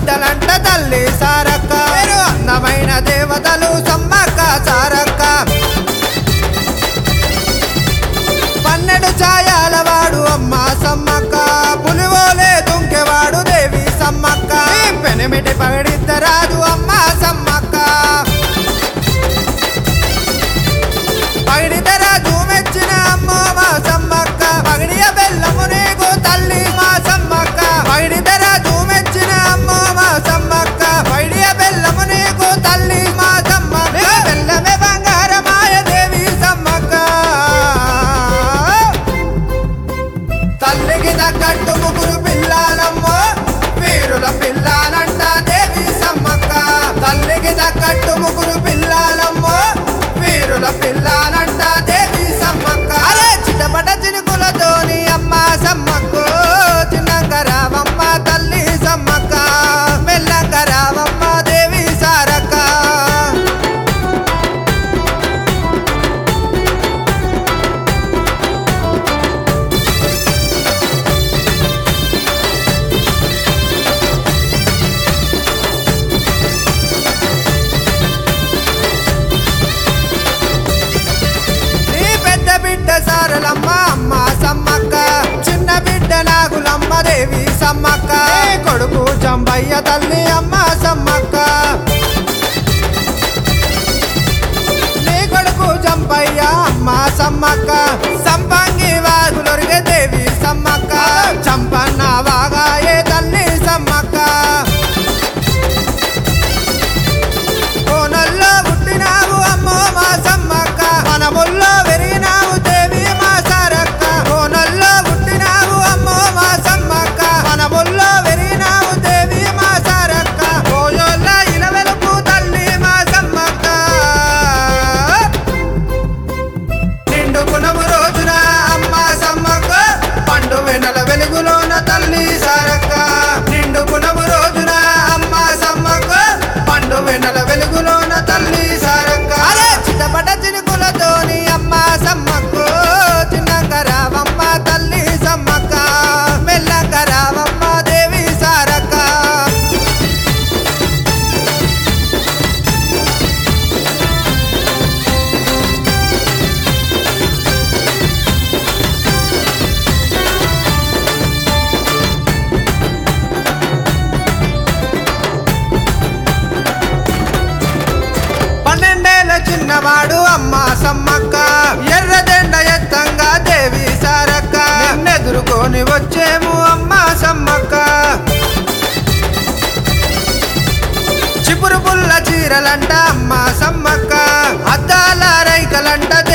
బిడ్డలంట తల్లి సారక్క మీరు అందమైన దేవతలు సమ్మక్క సారక్క 12 ఛాయాల వాడు అమ్మ సమ్మక్క పులివోలే దుంకెవాడు దేవి సమ్మక్క పెనిమిటి పగడిద్దరాదు అమ్మ సమ్మక్క పగడిద్దరాజు మెచ్చిన అమ్మో మా సమ్మక్క పగడియ బెల్లము నీకు తల్లి మా సమ్మక్క పగడిద్దరాజు మెచ్చిన అమ్మో మా సమ్మక్క పగడియ బెల్లము నీకు తల్లి మా సమ్మక్క బెల్లమే బంగారమాయ దేవి సమ్మక్క తల్లికి తగ్గట్టు ముగ్గురు పిల్లాలమ్మో వీరుల పిల్లాలంట దేవి సమ్మక్క తల్లికి తగ్గట్టు ముగ్గురు పిల్లాలమ్మో వీరుల పిల్లాలంట దేవి సమ్మక్క అరే చిటపట చినుకులతోని అమ్మ సమ్మక్కో చిన్నంగా రావమ్మ తల్లి సమ్మక్క మెల్లంగా రావమ్మ దేవి సారక్క బిడ్డ సారలమ్మ అమ్మ సమ్మక్క చిన్న బిడ్డ నాగులమ్మ దేవి సమ్మక్క కొడుకు జంబయ్య తల్లి అమ్మ సమ్మక్క నీ కొడుకు జంబయ్య అమ్మ సమ్మక్క సంపంగి వాగులొరిగే దేవి సమ్మక్క చంపన్న వాగాయే తల్లి సమ్మక్క కోనల్లో పుట్టినావు అమ్మో మా సమ్మక్క మనముల్లో వెరిగినావు దేవి మా సారక్క కోనల్లో పుట్టినావు అమ్మో మా సమ్మక్క మనముల్లో వెరిగినావు దేవి మా సారక్క కోయోల్ల ఇలవెలుపు తల్లి మా సమ్మక్క నిండు పునము రోజున అమ్మ సమ్మక్క పండు వెన్నెల వెలుగులోన తల్లి సారక్క నిండు పునము రోజున అమ్మ సమ్మక్క పండు వెన్నెల వెలుగులోన తల్లి సారక్క అరే చిటపట చినుకులతోని అమ్మ సమ్మక్కో చిన్నంగా రావమ్మ తల్లి సమ్మక్క మెల్లంగా రావమ్మ దేవి సారక్క పన్నెండేళ్ల చిన్నవాడు అమ్మ సమ్మక్క ఎర్రదెండ ఎత్తంగా దేవి సారక్క నిన్నెదురుకొని వచ్చేము అమ్మ సమ్మక్క చిపురు పుల్ల చీరలంట అమ్మ సమ్మక్క అద్దాల రైకలంట